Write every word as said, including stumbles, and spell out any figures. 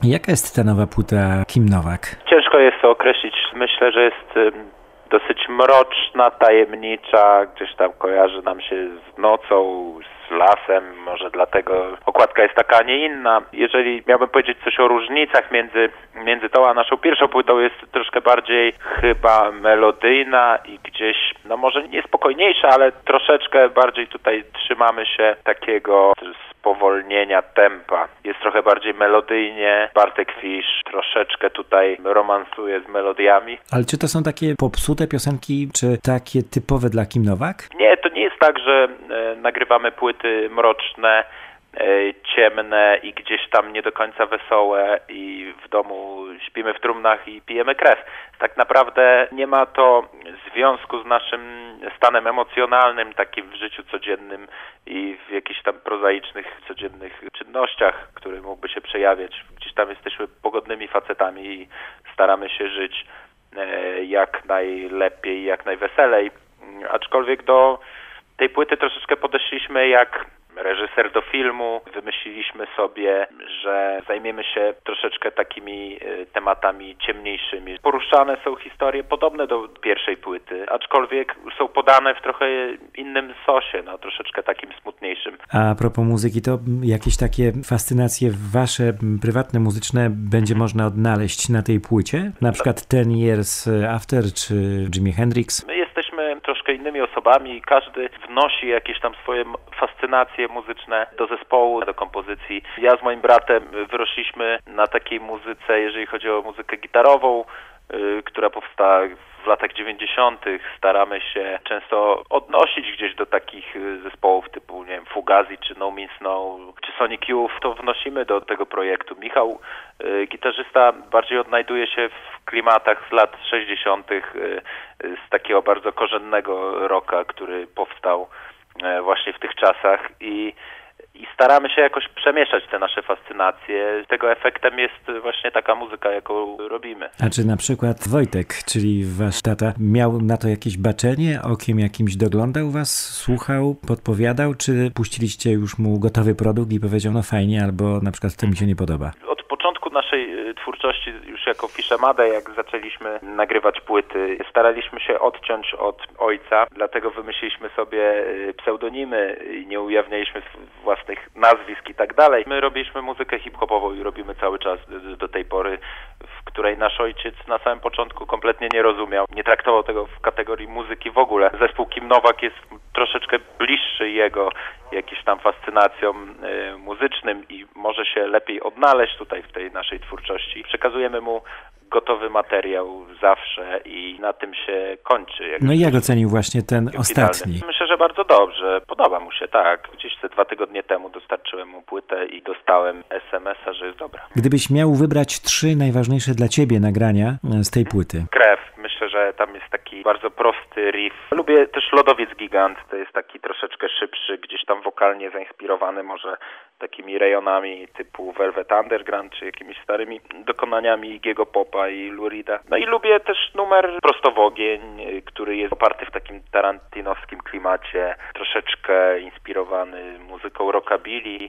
Jaka jest ta nowa płyta Kim Nowak? Ciężko jest to określić. Myślę, że jest dosyć mroczna, tajemnicza, gdzieś tam kojarzy nam się z nocą, z lasem, może dlatego okładka jest taka, a nie inna. Jeżeli miałbym powiedzieć coś o różnicach między, między tą a naszą pierwszą płytą, jest troszkę bardziej chyba melodyjna i gdzieś, no może nie spokojniejsza, ale troszeczkę bardziej tutaj trzymamy się takiego spowolnienia tempa. Jest trochę bardziej melodyjnie. Bartek Fisz troszeczkę tutaj romansuje z melodiami. Ale czy to są takie popsute piosenki, czy takie typowe dla Kim Nowak? Nie, to nie jest tak, że e, nagrywamy płyty mroczne, e, ciemne i gdzieś tam nie do końca wesołe i w domu śpimy w trumnach i pijemy krew. Tak naprawdę nie ma to związku z naszym stanem emocjonalnym, takim w życiu codziennym i w jakichś tam prozaicznych, codziennych czynnościach, które mógłby się przejawiać. Gdzieś tam jesteśmy pogodnymi facetami i staramy się żyć e, jak najlepiej, jak najweselej. Aczkolwiek do tej płyty troszeczkę podeszliśmy jak reżyser do filmu. Wymyśliliśmy sobie, że zajmiemy się troszeczkę takimi tematami ciemniejszymi. Poruszane są historie podobne do pierwszej płyty, aczkolwiek są podane w trochę innym sosie, no troszeczkę takim smutniejszym. A propos muzyki, to jakieś takie fascynacje wasze prywatne, muzyczne będzie można odnaleźć na tej płycie? Na przykład Ten Years After czy Jimi Hendrix? My jesteśmy troszkę innymi osobami i każdy wnosi jakieś tam swoje fascynacje muzyczne do zespołu, do kompozycji. Ja z moim bratem wyrośliśmy na takiej muzyce, jeżeli chodzi o muzykę gitarową, yy, która powstała w latach dziewięćdziesiątych. Staramy się często odnosić gdzieś do takich zespołów typu, nie wiem, Fugazi, czy No Means No, czy Sonic Youth. To wnosimy do tego projektu. Michał, yy, gitarzysta, bardziej odnajduje się w klimatach z lat sześćdziesiątych. Yy, z takiego bardzo korzennego rocka, który powstał właśnie w tych czasach i, i staramy się jakoś przemieszać te nasze fascynacje. Tego efektem jest właśnie taka muzyka, jaką robimy. A czy na przykład Wojtek, czyli wasz tata, miał na to jakieś baczenie, okiem jakimś doglądał was, słuchał, podpowiadał, czy puściliście już mu gotowy produkt i powiedział, no fajnie, albo na przykład to mi się nie podoba? Naszej twórczości już jako Fiszemadę, jak zaczęliśmy nagrywać płyty, staraliśmy się odciąć od ojca, dlatego wymyśliliśmy sobie pseudonimy i nie ujawnialiśmy własnych nazwisk i tak dalej. My robiliśmy muzykę hip-hopową i robimy cały czas do tej pory, w której nasz ojciec na samym początku kompletnie nie rozumiał, nie traktował tego w kategorii muzyki w ogóle. Zespół Kim Nowak jest troszeczkę bliższy jego jakimś tam fascynacjom y, muzycznym i może się lepiej odnaleźć tutaj w tej naszej twórczości. Przekazujemy mu gotowy materiał zawsze i na tym się kończy. Jak no i jak ocenił właśnie ten ostatni? Myślę, że bardzo dobrze. Podoba mu się, tak. Gdzieś te dwa tygodnie temu dostarczyłem mu płytę i dostałem es em es a, że jest dobra. Gdybyś miał wybrać trzy najważniejsze dla ciebie nagrania z tej płyty? Krew. Myślę, że tam jest taki bardzo prosty riff. Lubię też Lodowiec Gigant. To jest taki troszeczkę szybszy, gdzieś tam wokalnie zainspirowany może takimi rejonami typu Velvet Underground, czy jakimiś starymi dokonaniami Iggy'ego Popa i Lou Reeda. No i lubię też numer Prosto w ogień, który jest oparty w takim tarantinowskim klimacie, troszeczkę inspirowany muzyką rockabilly.